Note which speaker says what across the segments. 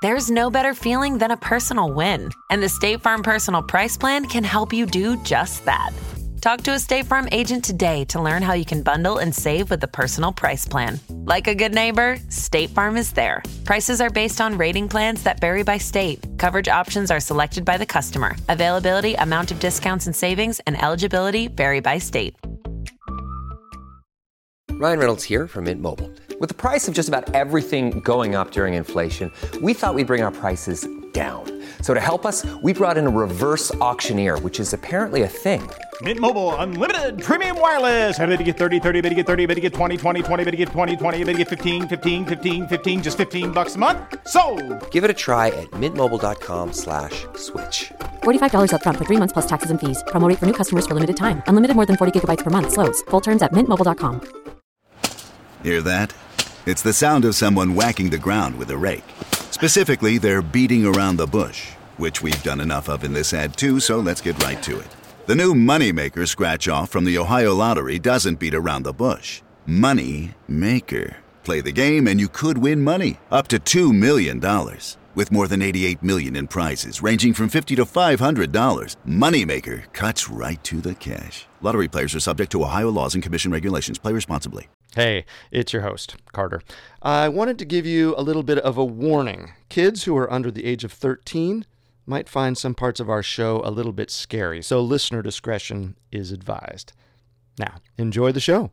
Speaker 1: There's no better feeling than a personal win. And the State Farm Personal Price Plan can help you do just that. Talk to a State Farm agent today to learn how you can bundle and save with the Personal Price Plan. Like a good neighbor, State Farm is there. Prices are based on rating plans that vary by state. Coverage options are selected by the customer. Availability, amount of discounts and savings, and eligibility vary by state.
Speaker 2: Ryan Reynolds here from Mint Mobile. With the price of just about everything going up during inflation, we thought we'd bring our prices down. So to help us, we brought in a reverse auctioneer, which is apparently a thing.
Speaker 3: Mint Mobile Unlimited Premium Wireless. How to get 30, 30, bit to get 30, bit to get 20, 20, 20, bit to get 20, 20, bit to get 15, 15, 15, 15, just $15 a month? Sold!
Speaker 2: Give it a try at mintmobile.com/switch.
Speaker 4: $45 up front for 3 months plus taxes and fees. Promo rate for new customers for limited time. Unlimited more than 40 gigabytes per month. Slows full terms at mintmobile.com.
Speaker 5: Hear that? It's the sound of someone whacking the ground with a rake. Specifically, they're beating around the bush, which we've done enough of in this ad too, so let's get right to it. The new Moneymaker scratch-off from the Ohio Lottery doesn't beat around the bush. Money Maker. Play the game and you could win money, up to $2 million. With more than $88 million in prizes, ranging from $50 to $500, Moneymaker cuts right to the cash. Lottery players are subject to Ohio laws and commission regulations. Play responsibly.
Speaker 6: Hey, it's your host, Carter. I wanted to give you a little bit of a warning. Kids who are under the age of 13 might find some parts of our show a little bit scary, so listener discretion is advised. Now, enjoy the show.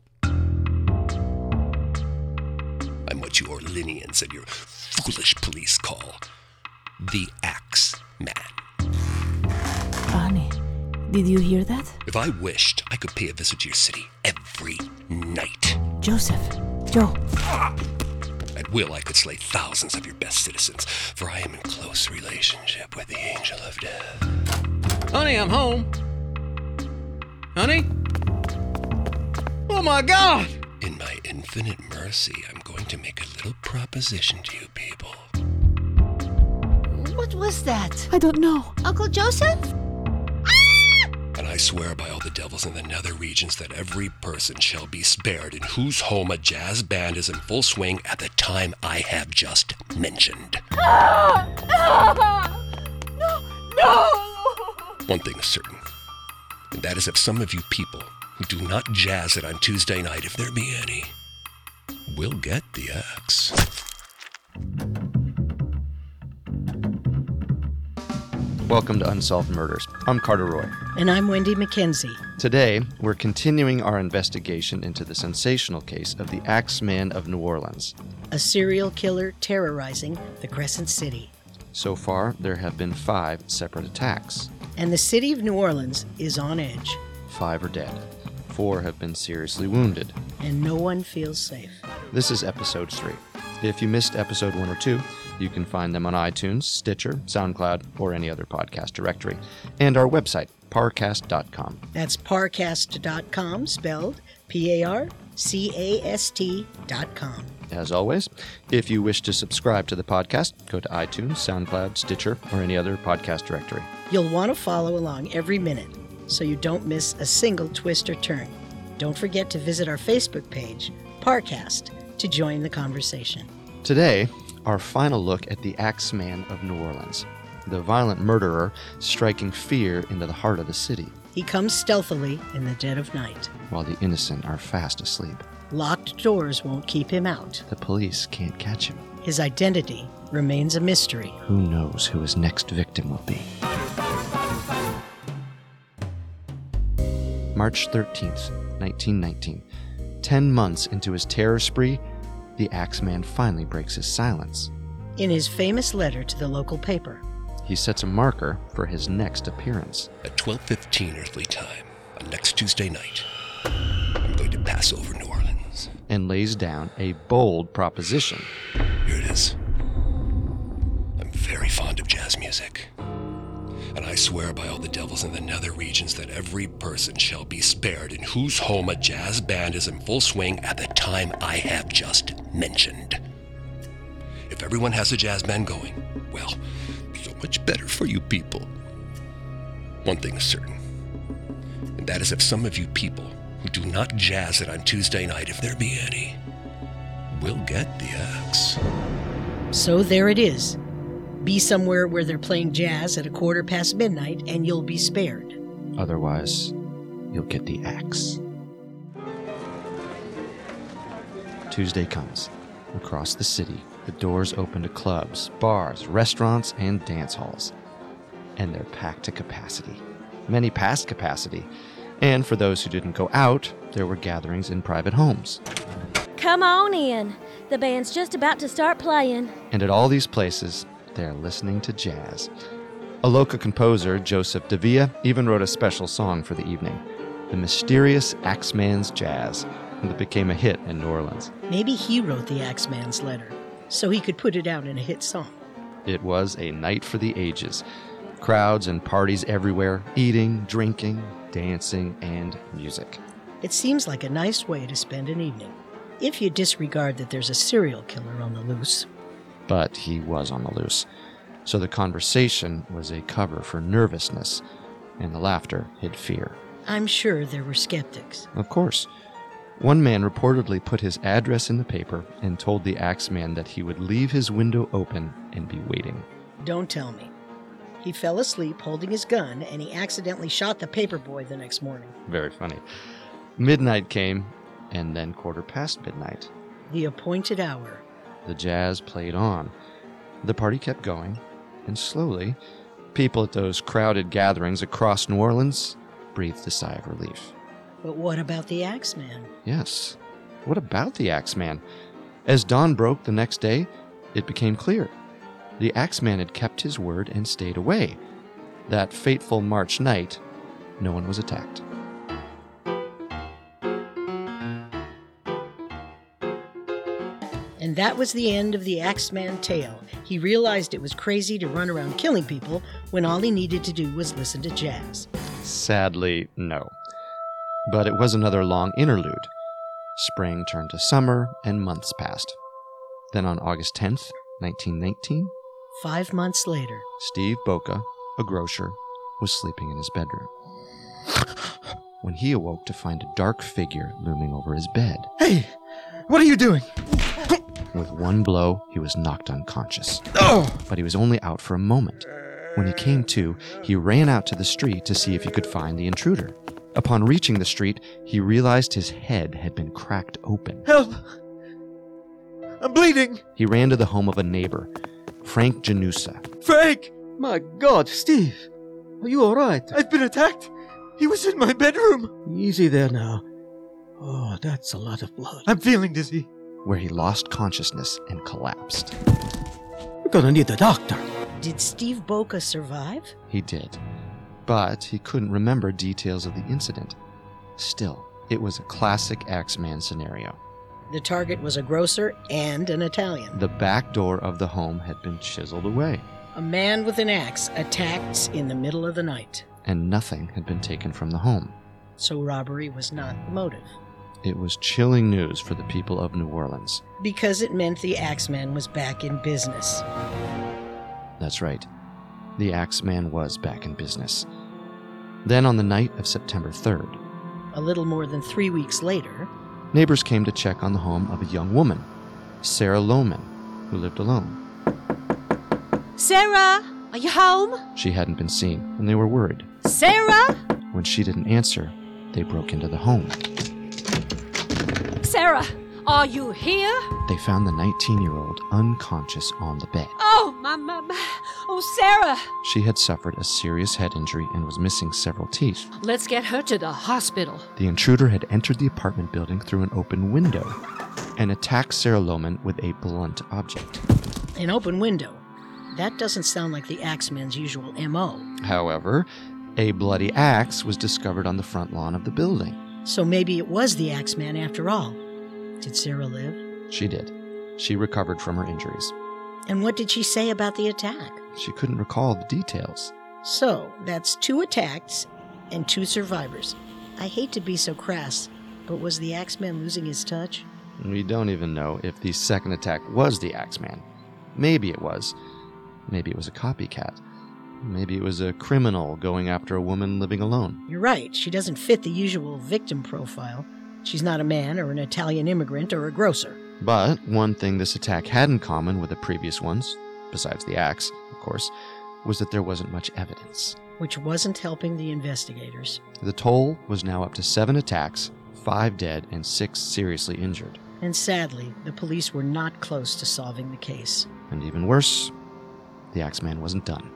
Speaker 7: I'm what you Orleanians and your foolish police call the Axe Man.
Speaker 8: Honey, did you hear that?
Speaker 7: If I wished, I could pay a visit to your city every night.
Speaker 8: Joseph, Joe.
Speaker 7: At will, I could slay thousands of your best citizens, for I am in close relationship with the Angel of Death.
Speaker 9: Honey, I'm home. Honey? Oh my God!
Speaker 7: In my infinite mercy, I'm going to make a little proposition to you people.
Speaker 8: What was that?
Speaker 4: I don't know.
Speaker 8: Uncle Joseph?
Speaker 7: And I swear by all the devils in the nether regions that every person shall be spared in whose home a jazz band is in full swing at the time I have just mentioned.
Speaker 8: No!
Speaker 7: One thing is certain, and that is if some of you people who do not jazz it on Tuesday night, if there be any, will get the axe.
Speaker 6: Welcome to Unsolved Murders. I'm Carter Roy.
Speaker 10: And I'm Wendy McKenzie.
Speaker 6: Today, we're continuing our investigation into the sensational case of the Axeman of New Orleans.
Speaker 10: A serial killer terrorizing the Crescent City.
Speaker 6: So far, there have been 5 separate attacks.
Speaker 10: And the city of New Orleans is on edge.
Speaker 6: 5 are dead. 4 have been seriously wounded.
Speaker 10: And no one feels safe.
Speaker 6: This is episode 3. If you missed episode 1 or 2, you can find them on iTunes, Stitcher, SoundCloud, or any other podcast directory. And our website, parcast.com.
Speaker 10: That's parcast.com, spelled Parcast.com.
Speaker 6: As always, if you wish to subscribe to the podcast, go to iTunes, SoundCloud, Stitcher, or any other podcast directory.
Speaker 10: You'll want to follow along every minute so you don't miss a single twist or turn. Don't forget to visit our Facebook page, Parcast, to join the conversation.
Speaker 6: Today, our final look at the Axeman of New Orleans, the violent murderer striking fear into the heart of the city.
Speaker 10: He comes stealthily in the dead of night,
Speaker 6: while the innocent are fast asleep.
Speaker 10: Locked doors won't keep him out.
Speaker 6: The police can't catch him.
Speaker 10: His identity remains a mystery.
Speaker 6: Who knows who his next victim will be? March 13th, 1919. 10 months into his terror spree, the Axeman finally breaks his silence.
Speaker 10: In his famous letter to the local paper,
Speaker 6: he sets a marker for his next appearance.
Speaker 7: At 12:15 earthly time, on next Tuesday night, I'm going to pass over New Orleans.
Speaker 6: And lays down a bold proposition.
Speaker 7: Here it is. I'm very fond of jazz music. And I swear by all the devils in the nether regions that every person shall be spared in whose home a jazz band is in full swing at the time I have just mentioned. If everyone has a jazz band going, well, so much better for you people. One thing is certain, and that is if some of you people who do not jazz it on Tuesday night, if there be any, will get the axe.
Speaker 10: So there it is. Be somewhere where they're playing jazz at midquarter midnight and you'll be spared.
Speaker 6: Otherwise, you'll get the axe. Tuesday comes. Across the city, the doors open to clubs, bars, restaurants, and dance halls. And they're packed to capacity. Many past capacity. And for those who didn't go out, there were gatherings in private homes.
Speaker 11: Come on in. The band's just about to start playing.
Speaker 6: And at all these places, they're listening to jazz. A local composer, Joseph Davia, even wrote a special song for the evening, The Mysterious Axeman's Jazz, that became a hit in New Orleans.
Speaker 10: Maybe he wrote the Axeman's letter, so he could put it out in a hit song.
Speaker 6: It was a night for the ages. Crowds and parties everywhere, eating, drinking, dancing, and music.
Speaker 10: It seems like a nice way to spend an evening, if you disregard that there's a serial killer on the loose.
Speaker 6: But he was on the loose. So the conversation was a cover for nervousness, and the laughter hid fear.
Speaker 10: I'm sure there were skeptics.
Speaker 6: Of course. One man reportedly put his address in the paper and told the Axeman that he would leave his window open and be waiting.
Speaker 10: Don't tell me. He fell asleep holding his gun, and he accidentally shot the paperboy the next morning.
Speaker 6: Very funny. Midnight came, and then 1:15 midnight.
Speaker 10: The appointed hour.
Speaker 6: The jazz played on. The party kept going, and slowly, people at those crowded gatherings across New Orleans breathed a sigh of relief.
Speaker 10: But what about the Axeman?
Speaker 6: Yes. What about the Axeman? As dawn broke the next day, it became clear. The Axeman had kept his word and stayed away. That fateful March night, no one was attacked.
Speaker 10: And that was the end of the Axeman tale. He realized it was crazy to run around killing people when all he needed to do was listen to jazz.
Speaker 6: Sadly, no. But it was another long interlude. Spring turned to summer, and months passed. Then on August 10th, 1919,
Speaker 10: 5 months later,
Speaker 6: Steve Boca, a grocer, was sleeping in his bedroom when he awoke to find a dark figure looming over his bed.
Speaker 12: Hey, what are you doing?
Speaker 6: With one blow, he was knocked unconscious.
Speaker 12: Oh!
Speaker 6: But he was only out for a moment. When he came to, he ran out to the street to see if he could find the intruder. Upon reaching the street, he realized his head had been cracked open.
Speaker 12: Help! I'm bleeding!
Speaker 6: He ran to the home of a neighbor, Frank Janusa.
Speaker 12: Frank! My God, Steve! Are you all right? I've been attacked! He was in my bedroom! Easy there now. Oh, that's a lot of blood. I'm feeling dizzy.
Speaker 6: Where he lost consciousness and collapsed.
Speaker 12: We're gonna need a doctor.
Speaker 10: Did Steve Boca survive?
Speaker 6: He did. But he couldn't remember details of the incident. Still, it was a classic Axeman scenario.
Speaker 10: The target was a grocer and an Italian.
Speaker 6: The back door of the home had been chiseled away.
Speaker 10: A man with an axe attacked in the middle of the night.
Speaker 6: And nothing had been taken from the home.
Speaker 10: So robbery was not the motive.
Speaker 6: It was chilling news for the people of New Orleans.
Speaker 10: Because it meant the Axeman was back in business.
Speaker 6: That's right. The Axeman was back in business. Then on the night of September 3rd,
Speaker 10: a little more than 3 weeks later,
Speaker 6: neighbors came to check on the home of a young woman, Sarah Lohman, who lived alone.
Speaker 8: Sarah, are you home?
Speaker 6: She hadn't been seen, and they were worried.
Speaker 8: Sarah?
Speaker 6: When she didn't answer, they broke into the home.
Speaker 8: Sarah, are you here?
Speaker 6: They found the 19-year-old unconscious on the bed.
Speaker 8: Oh, my. Oh, Sarah!
Speaker 6: She had suffered a serious head injury and was missing several teeth.
Speaker 8: Let's get her to the hospital.
Speaker 6: The intruder had entered the apartment building through an open window and attacked Sarah Lohman with a blunt object.
Speaker 10: An open window? That doesn't sound like the Axeman's usual M.O.
Speaker 6: However, a bloody axe was discovered on the front lawn of the building.
Speaker 10: So maybe it was the Axeman after all. Did Sarah live?
Speaker 6: She did. She recovered from her injuries.
Speaker 10: And what did she say about the attack?
Speaker 6: She couldn't recall the details.
Speaker 10: So, that's 2 attacks and 2 survivors. I hate to be so crass, but was the Axeman losing his touch?
Speaker 6: We don't even know if the second attack was the Axeman. Maybe it was. Maybe it was a copycat. Maybe it was a criminal going after a woman living alone.
Speaker 10: You're right. She doesn't fit the usual victim profile. She's not a man or an Italian immigrant or a grocer.
Speaker 6: But one thing this attack had in common with the previous ones, besides the axe, course, was that there wasn't much evidence.
Speaker 10: Which wasn't helping the investigators.
Speaker 6: The toll was now up to 7 attacks, 5 dead, and 6 seriously injured.
Speaker 10: And sadly, the police were not close to solving the case.
Speaker 6: And even worse, the Axeman wasn't done.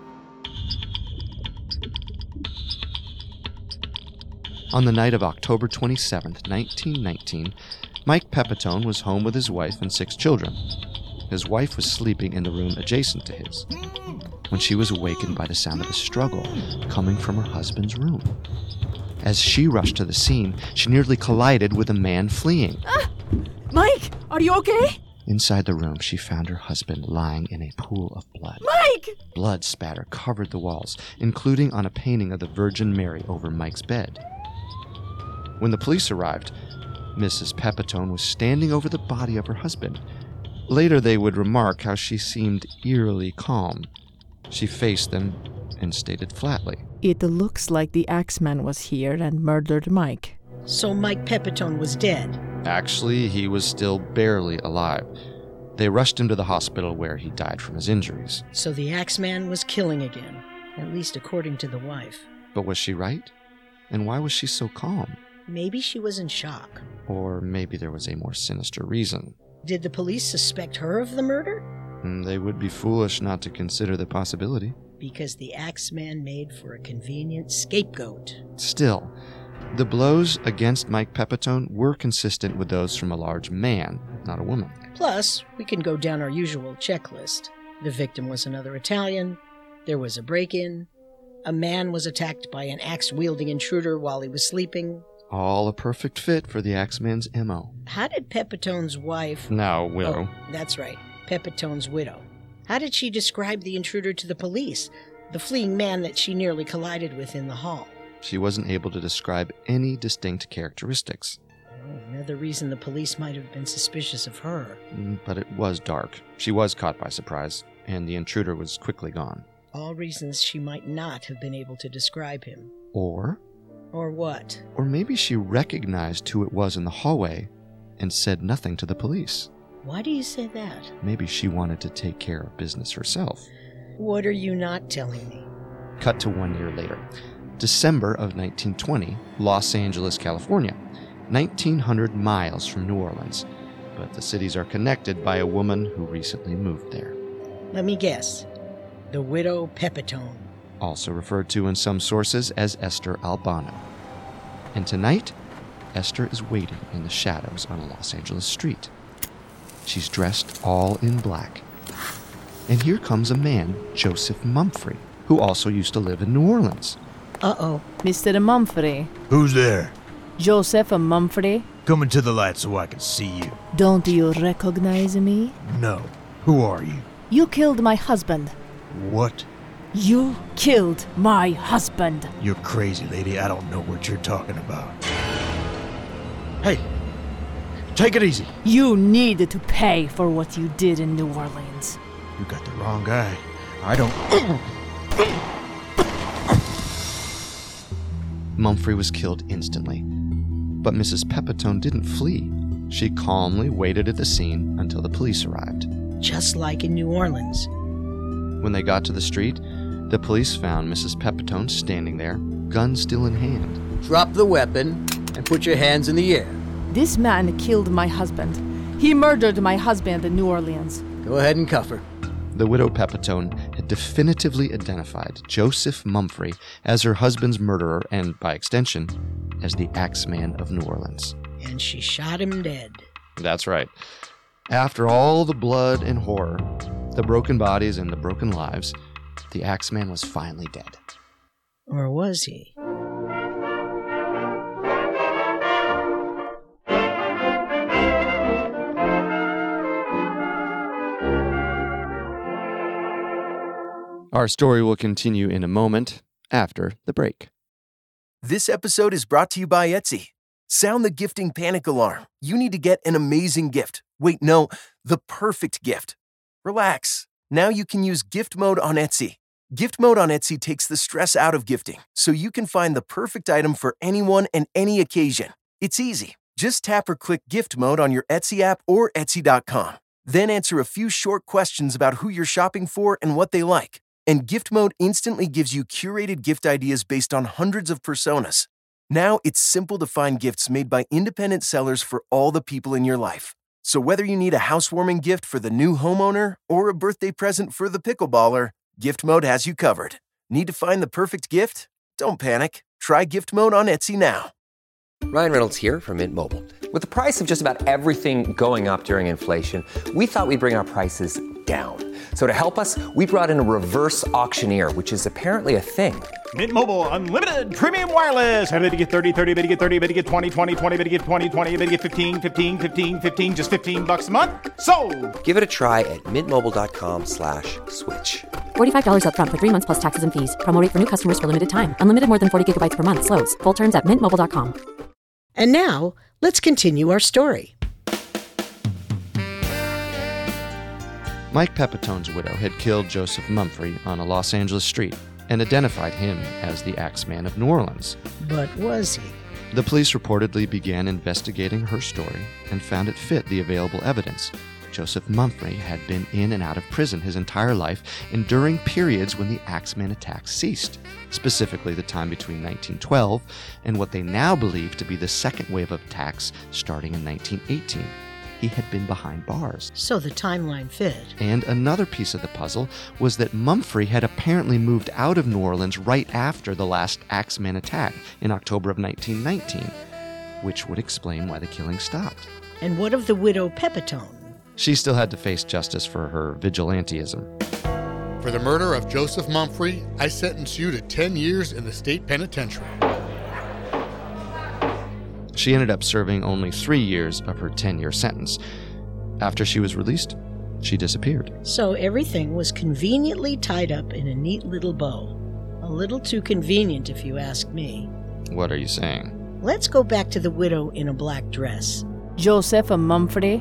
Speaker 6: On the night of October 27th, 1919, Mike Pepitone was home with his wife and 6 children. His wife was sleeping in the room adjacent to his when she was awakened by the sound of a struggle coming from her husband's room. As she rushed to the scene, she nearly collided with a man fleeing.
Speaker 13: Mike, are you okay?
Speaker 6: Inside the room, she found her husband lying in a pool of blood.
Speaker 13: Mike!
Speaker 6: Blood spatter covered the walls, including on a painting of the Virgin Mary over Mike's bed. When the police arrived, Mrs. Pepitone was standing over the body of her husband. Later, they would remark how she seemed eerily calm. She faced them and stated flatly,
Speaker 13: "It looks like the Axeman was here and murdered Mike."
Speaker 10: So Mike Pepitone was dead.
Speaker 6: Actually, he was still barely alive. They rushed him to the hospital where he died from his injuries.
Speaker 10: So the Axeman was killing again, at least according to the wife.
Speaker 6: But was she right? And why was she so calm?
Speaker 10: Maybe she was in shock.
Speaker 6: Or maybe there was a more sinister reason.
Speaker 10: Did the police suspect her of the murder?
Speaker 6: They would be foolish not to consider the possibility.
Speaker 10: Because the Axeman made for a convenient scapegoat.
Speaker 6: Still, the blows against Mike Pepitone were consistent with those from a large man, not a woman.
Speaker 10: Plus, we can go down our usual checklist. The victim was another Italian. There was a break-in. A man was attacked by an axe-wielding intruder while he was sleeping.
Speaker 6: All a perfect fit for the Axeman's M.O.
Speaker 10: How did Pepitone's wife...
Speaker 6: Now widow.
Speaker 10: Oh, that's right. Pepitone's widow. How did she describe the intruder to the police? The fleeing man that she nearly collided with in the hall.
Speaker 6: She wasn't able to describe any distinct characteristics.
Speaker 10: Another reason the police might have been suspicious of her.
Speaker 6: But it was dark. She was caught by surprise, and the intruder was quickly gone.
Speaker 10: All reasons she might not have been able to describe him.
Speaker 6: Or
Speaker 10: what?
Speaker 6: Or maybe she recognized who it was in the hallway and said nothing to the police.
Speaker 10: Why do you say that?
Speaker 6: Maybe she wanted to take care of business herself.
Speaker 10: What are you not telling me?
Speaker 6: Cut to 1 year later. December of 1920, Los Angeles, California. 1,900 miles from New Orleans. But the cities are connected by a woman who recently moved there.
Speaker 10: Let me guess. The widow Pepitone.
Speaker 6: Also referred to in some sources as Esther Albano. And tonight, Esther is waiting in the shadows on a Los Angeles street. She's dressed all in black. And here comes a man, Joseph Mumphrey, who also used to live in New Orleans.
Speaker 10: Uh-oh.
Speaker 13: Mr. Mumphrey.
Speaker 14: Who's there?
Speaker 13: Joseph Mumphrey.
Speaker 14: Come into the light so I can see you.
Speaker 13: Don't you recognize me?
Speaker 14: No. Who are you?
Speaker 13: You killed my husband.
Speaker 14: What?
Speaker 13: You killed my husband.
Speaker 14: You're crazy, lady. I don't know what you're talking about. Hey, take it easy.
Speaker 13: You need to pay for what you did in New Orleans.
Speaker 14: You got the wrong guy. I don't...
Speaker 6: Mumphrey was killed instantly. But Mrs. Pepitone didn't flee. She calmly waited at the scene until the police arrived.
Speaker 10: Just like in New Orleans.
Speaker 6: When they got to the street, the police found Mrs. Pepitone standing there, gun still in hand.
Speaker 9: Drop the weapon and put your hands in the air.
Speaker 13: This man killed my husband. He murdered my husband in New Orleans.
Speaker 9: Go ahead and cuff her.
Speaker 6: The widow Pepitone had definitively identified Joseph Mumphrey as her husband's murderer and, by extension, as the Axeman of New Orleans.
Speaker 10: And she shot him dead.
Speaker 6: That's right. After all the blood and horror, the broken bodies and the broken lives, the Axeman was finally dead.
Speaker 10: Or was he?
Speaker 6: Our story will continue in a moment after the break.
Speaker 15: This episode is brought to you by Etsy. Sound the gifting panic alarm. You need to get an amazing gift. Wait, no, the perfect gift. Relax. Now you can use gift mode on Etsy. Gift mode on Etsy takes the stress out of gifting, so you can find the perfect item for anyone and any occasion. It's easy. Just tap or click gift mode on your Etsy app or Etsy.com. Then answer a few short questions about who you're shopping for and what they like. And Gift Mode instantly gives you curated gift ideas based on hundreds of personas. Now it's simple to find gifts made by independent sellers for all the people in your life. So whether you need a housewarming gift for the new homeowner or a birthday present for the pickleballer, Gift Mode has you covered. Need to find the perfect gift? Don't panic. Try Gift Mode on Etsy now.
Speaker 2: Ryan Reynolds here from Mint Mobile. With the price of just about everything going up during inflation, we thought we'd bring our prices down. So to help us, we brought in a reverse auctioneer, which is apparently a thing.
Speaker 3: Mint Mobile Unlimited Premium Wireless. How to get 30, 30, bit to get 30, bit to get 20, 20, 20, bit to get 20, 20, bit to get 15, 15, 15, 15, just $15 a month? Sold!
Speaker 2: Give it a try at mintmobile.com/switch.
Speaker 4: $45 up front for 3 months plus taxes and fees. Promo rate for new customers for limited time. Unlimited more than 40 gigabytes per month. Slows full terms at mintmobile.com.
Speaker 10: And now, let's continue our story.
Speaker 6: Mike Pepitone's widow had killed Joseph Mumphrey on a Los Angeles street and identified him as the Axeman of New Orleans.
Speaker 10: But was he?
Speaker 6: The police reportedly began investigating her story and found it fit the available evidence. Joseph Mumphrey had been in and out of prison his entire life and during periods when the Axeman attacks ceased, specifically the time between 1912 and what they now believe to be the second wave of attacks starting in 1918. He had been behind bars.
Speaker 10: So the timeline fit.
Speaker 6: And another piece of the puzzle was that Mumphrey had apparently moved out of New Orleans right after the last Axeman attack in October of 1919, which would explain why the killing stopped.
Speaker 10: And what of the widow Pepitone?
Speaker 6: She still had to face justice for her vigilantism.
Speaker 16: For the murder of Joseph Mumphrey, I sentence you to 10 years in the state penitentiary.
Speaker 6: She ended up serving only 3 years of her 10-year sentence. After she was released, she disappeared.
Speaker 10: So everything was conveniently tied up in a neat little bow. A little too convenient, if you ask me.
Speaker 6: What are you saying?
Speaker 10: Let's go back to the widow in a black dress.
Speaker 13: Joseph Mumphrey,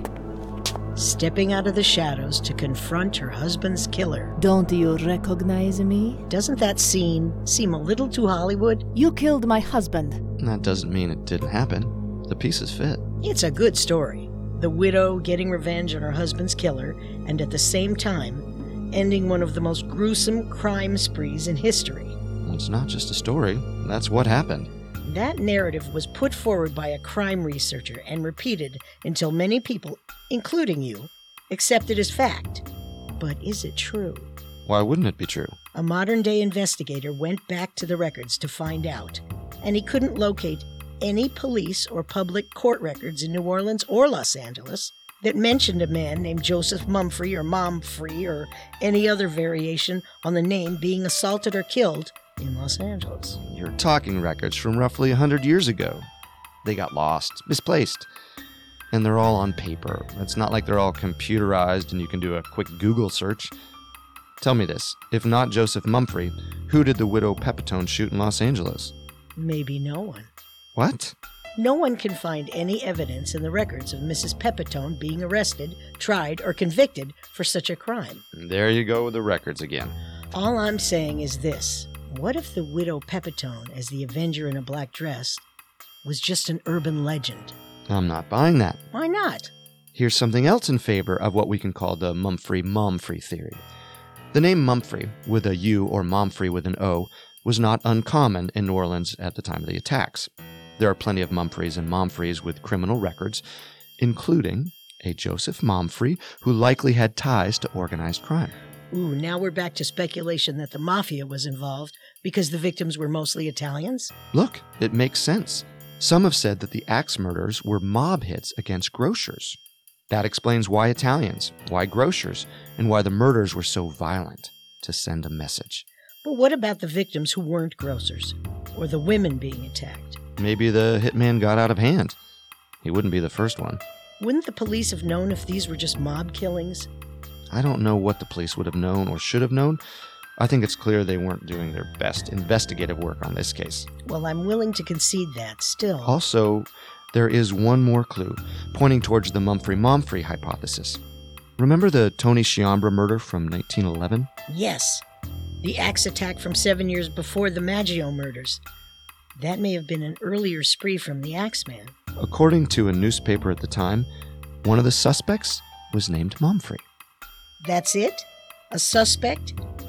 Speaker 10: stepping out of the shadows to confront her husband's killer.
Speaker 13: Don't you recognize me?
Speaker 10: Doesn't that scene seem a little too Hollywood?
Speaker 13: You killed my husband.
Speaker 6: That doesn't mean it didn't happen. The pieces fit.
Speaker 10: It's a good story. The widow getting revenge on her husband's killer, and at the same time, ending one of the most gruesome crime sprees in history.
Speaker 6: Well, it's not just a story. That's what happened.
Speaker 10: That narrative was put forward by a crime researcher and repeated until many people, including you, accept it as fact. But is it true?
Speaker 6: Why wouldn't it be true?
Speaker 10: A modern-day investigator went back to the records to find out, and he couldn't locate any police or public court records in New Orleans or Los Angeles that mentioned a man named Joseph Mumphrey or Momfrey or any other variation on the name being assaulted or killed in Los Angeles.
Speaker 6: You're talking records from roughly 100 years ago. They got lost, misplaced, and they're all on paper. It's not like they're all computerized and you can do a quick Google search. Tell me this, if not Joseph Mumphrey, who did the widow Pepitone shoot in Los Angeles?
Speaker 10: Maybe no one.
Speaker 6: What?
Speaker 10: No one can find any evidence in the records of Mrs. Pepitone being arrested, tried, or convicted for such a crime.
Speaker 6: There you go with the records again.
Speaker 10: All I'm saying is this. What if the widow Pepitone, as the Avenger in a black dress, was just an urban legend?
Speaker 6: I'm not buying that.
Speaker 10: Why not?
Speaker 6: Here's something else in favor of what we can call the Mumphrey-Momfrey theory. The name Mumphrey, with a U, or Momfrey with an O, was not uncommon in New Orleans at the time of the attacks. There are plenty of Mumpphreys and Momfreys with criminal records, including a Joseph Mumphrey who likely had ties to organized crime.
Speaker 10: Ooh, now we're back to speculation that the mafia was involved because the victims were mostly Italians?
Speaker 6: Look, it makes sense. Some have said that the axe murders were mob hits against grocers. That explains why Italians, why grocers, and why the murders were so violent, to send a message.
Speaker 10: But what about the victims who weren't grocers, or the women being attacked?
Speaker 6: Maybe the hitman got out of hand. He wouldn't be the first one.
Speaker 10: Wouldn't the police have known if these were just mob killings?
Speaker 6: I don't know what the police would have known or should have known. I think it's clear they weren't doing their best investigative work on this case.
Speaker 10: Well, I'm willing to concede that, still.
Speaker 6: Also, there is one more clue, pointing towards the Mumphrey-Momfrey hypothesis. Remember the Tony Sciambra murder from 1911?
Speaker 10: Yes. The axe attack from 7 years before the Maggio murders. That may have been an earlier spree from the Axeman.
Speaker 6: According to a newspaper at the time, one of the suspects was named Mumphrey.
Speaker 10: That's it? A suspect?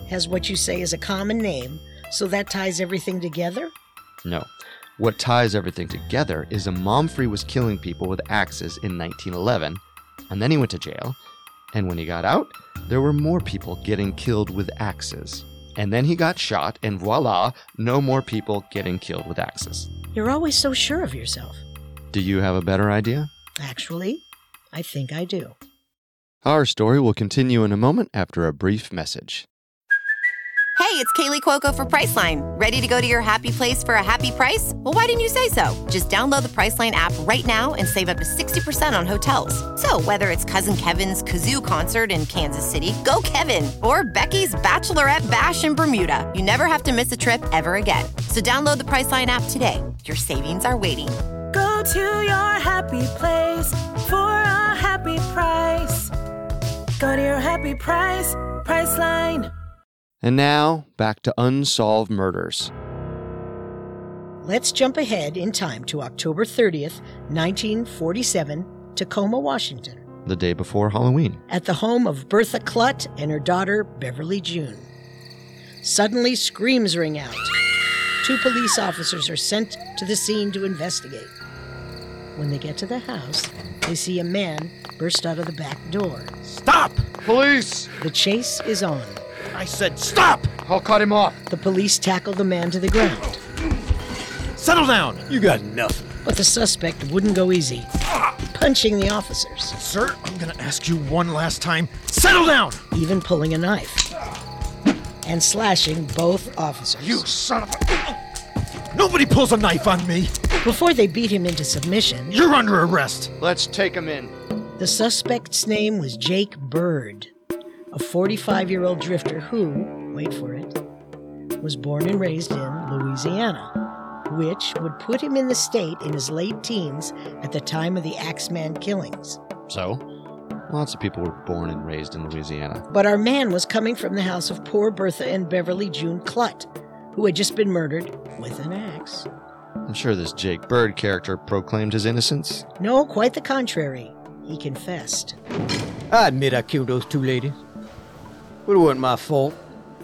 Speaker 10: has what you say is a common name, so that ties everything together?
Speaker 6: No. What ties everything together is Mumfre was killing people with axes in 1911, and then he went to jail, and when he got out, there were more people getting killed with axes. And then he got shot, and voila, no more people getting killed with axes.
Speaker 10: You're always so sure of yourself.
Speaker 6: Do you have a better idea?
Speaker 10: Actually, I think I do.
Speaker 6: Our story will continue in a moment after a brief message.
Speaker 17: Hey, it's Kaylee Cuoco for Priceline. Ready to go to your happy place for a happy price? Well, why didn't you say so? Just download the Priceline app right now and save up to 60% on hotels. So whether it's Cousin Kevin's Kazoo Concert in Kansas City, go Kevin, or Becky's Bachelorette Bash in Bermuda, you never have to miss a trip ever again. So download the Priceline app today. Your savings are waiting.
Speaker 18: Go to your happy place for a happy price. Go to your happy price, Priceline.
Speaker 6: And now, back to Unsolved Murders.
Speaker 10: Let's jump ahead in time to October 30th, 1947, Tacoma, Washington.
Speaker 6: The day before Halloween.
Speaker 10: At the home of Bertha Klutt and her daughter, Beverly June. Suddenly, screams ring out. 2 police officers are sent to the scene to investigate. When they get to the house, they see a man burst out of the back door.
Speaker 14: Stop!
Speaker 6: Police!
Speaker 10: The chase is on.
Speaker 14: I said stop!
Speaker 6: I'll cut him off.
Speaker 10: The police tackle the man to the ground.
Speaker 14: Settle down! You got nothing.
Speaker 10: But the suspect wouldn't go easy, punching the officers.
Speaker 14: Sir, I'm gonna ask you one last time. Settle down!
Speaker 10: Even pulling a knife. And slashing both officers.
Speaker 14: You son of a... Nobody pulls a knife on me!
Speaker 10: Before they beat him into submission...
Speaker 14: You're under arrest!
Speaker 6: Let's take him in.
Speaker 10: The suspect's name was Jake Bird, a 45-year-old drifter who, wait for it, was born and raised in Louisiana, which would put him in the state in his late teens at the time of the Axeman killings.
Speaker 6: So, lots of people were born and raised in Louisiana.
Speaker 10: But our man was coming from the house of poor Bertha and Beverly June Klutt, who had just been murdered with an axe.
Speaker 6: I'm sure this Jake Bird character proclaimed his innocence.
Speaker 10: No, quite the contrary. He confessed.
Speaker 9: I admit I killed those 2 ladies. But it wasn't my fault.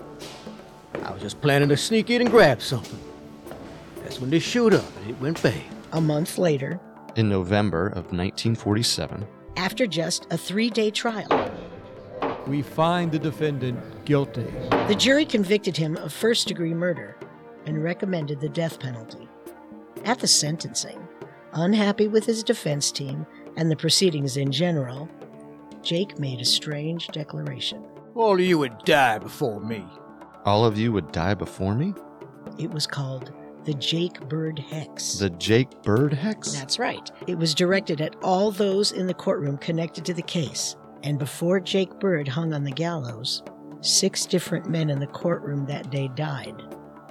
Speaker 9: I was just planning to sneak in and grab something. That's when they showed up and it went bang.
Speaker 10: A month later,
Speaker 6: in November of 1947,
Speaker 10: after just a 3-day trial,
Speaker 19: we find the defendant guilty.
Speaker 10: The jury convicted him of first-degree murder and recommended the death penalty. At the sentencing, unhappy with his defense team and the proceedings in general, Jake made a strange declaration.
Speaker 9: All of you would die before me.
Speaker 6: All of you would die before me?
Speaker 10: It was called the Jake Bird Hex.
Speaker 6: The Jake Bird Hex?
Speaker 10: That's right. It was directed at all those in the courtroom connected to the case. And before Jake Bird hung on the gallows, 6 different men in the courtroom that day died.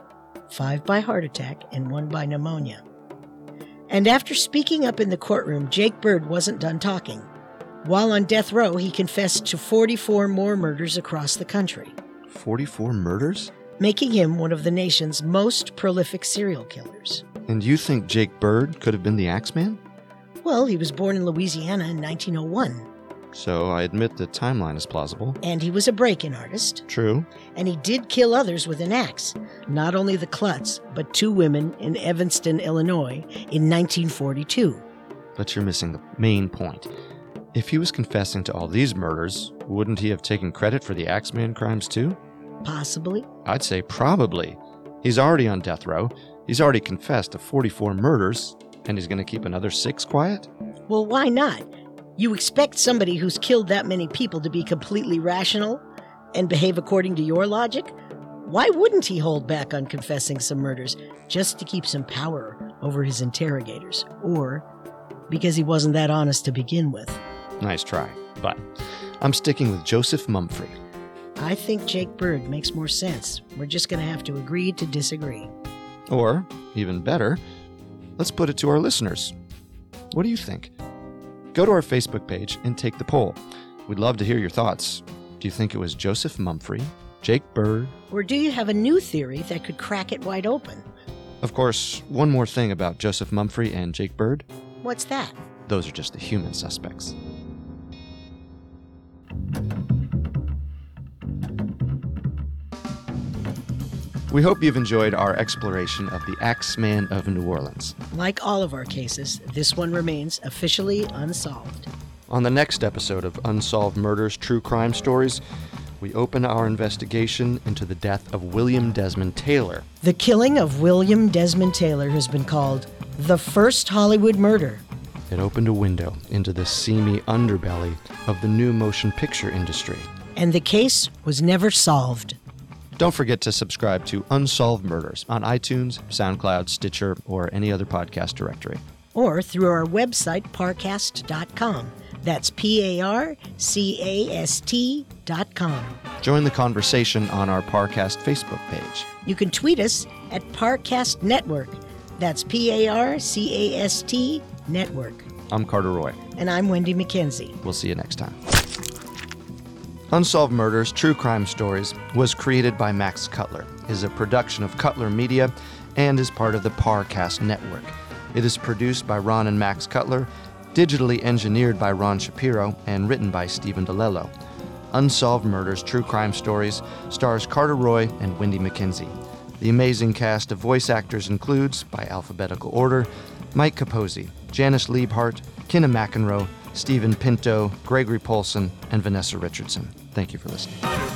Speaker 10: 5 by heart attack and 1 by pneumonia. And after speaking up in the courtroom, Jake Bird wasn't done talking. While on death row, he confessed to 44 more murders across the country.
Speaker 6: 44 murders?
Speaker 10: Making him one of the nation's most prolific serial killers.
Speaker 6: And you think Jake Bird could have been the Axeman?
Speaker 10: Well, he was born in Louisiana in 1901.
Speaker 6: So I admit the timeline is plausible.
Speaker 10: And he was a break-in artist.
Speaker 6: True.
Speaker 10: And he did kill others with an axe. Not only the Klutts, but 2 women in Evanston, Illinois in 1942.
Speaker 6: But you're missing the main point. If he was confessing to all these murders, wouldn't he have taken credit for the Axeman crimes too?
Speaker 10: Possibly.
Speaker 6: I'd say probably. He's already on death row. He's already confessed to 44 murders, and he's going to keep another 6 quiet?
Speaker 10: Well, why not? You expect somebody who's killed that many people to be completely rational and behave according to your logic? Why wouldn't he hold back on confessing some murders just to keep some power over his interrogators? Or because he wasn't that honest to begin with?
Speaker 6: Nice try, but I'm sticking with Joseph Mumfre.
Speaker 10: I think Jake Bird makes more sense. We're just going to have to agree to disagree.
Speaker 6: Or, even better, let's put it to our listeners. What do you think? Go to our Facebook page and take the poll. We'd love to hear your thoughts. Do you think it was Joseph Mumfre, Jake Bird?
Speaker 10: Or do you have a new theory that could crack it wide open?
Speaker 6: Of course, one more thing about Joseph Mumfre and Jake Bird.
Speaker 10: What's that?
Speaker 6: Those are just the human suspects. We hope you've enjoyed our exploration of the Axeman of New Orleans.
Speaker 10: Like all of our cases, this one remains officially unsolved.
Speaker 6: On the next episode of Unsolved Murders True Crime Stories, we open our investigation into the death of William Desmond Taylor.
Speaker 10: The killing of William Desmond Taylor has been called the first Hollywood murder.
Speaker 6: It opened a window into the seamy underbelly of the new motion picture industry.
Speaker 10: And the case was never solved.
Speaker 6: Don't forget to subscribe to Unsolved Murders on iTunes, SoundCloud, Stitcher, or any other podcast directory.
Speaker 10: Or through our website, parcast.com. That's PARCAST.com.
Speaker 6: Join the conversation on our Parcast Facebook page.
Speaker 10: You can tweet us at Parcast Network. That's PARCAST Network.
Speaker 6: I'm Carter Roy.
Speaker 10: And I'm Wendy McKenzie.
Speaker 6: We'll see you next time. Unsolved Murders True Crime Stories was created by Max Cutler, is a production of Cutler Media, and is part of the Parcast Network. It is produced by Ron and Max Cutler, digitally engineered by Ron Shapiro, and written by Stephen DeLello. Unsolved Murders True Crime Stories stars Carter Roy and Wendy McKenzie. The amazing cast of voice actors includes, by alphabetical order, Mike Capozzi, Janice Liebhart, Kenna McEnroe, Stephen Pinto, Gregory Polson, and Vanessa Richardson. Thank you for listening.